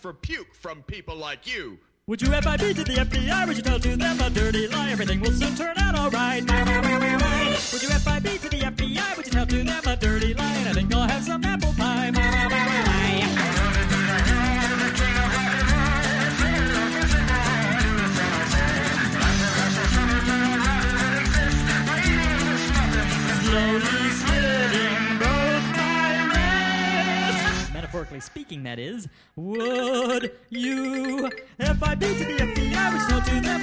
for puke from people like you. Would you FIB to the FBI? Would you tell to them a dirty lie? Everything will soon turn out all right. Would you FIB to the FBI? Would you tell to them a dirty lie? And I think I'll have some apple pie. Slowly slitting both my wrists. Metaphorically speaking, that is. Would you FIB to the FBI? Would you tell to them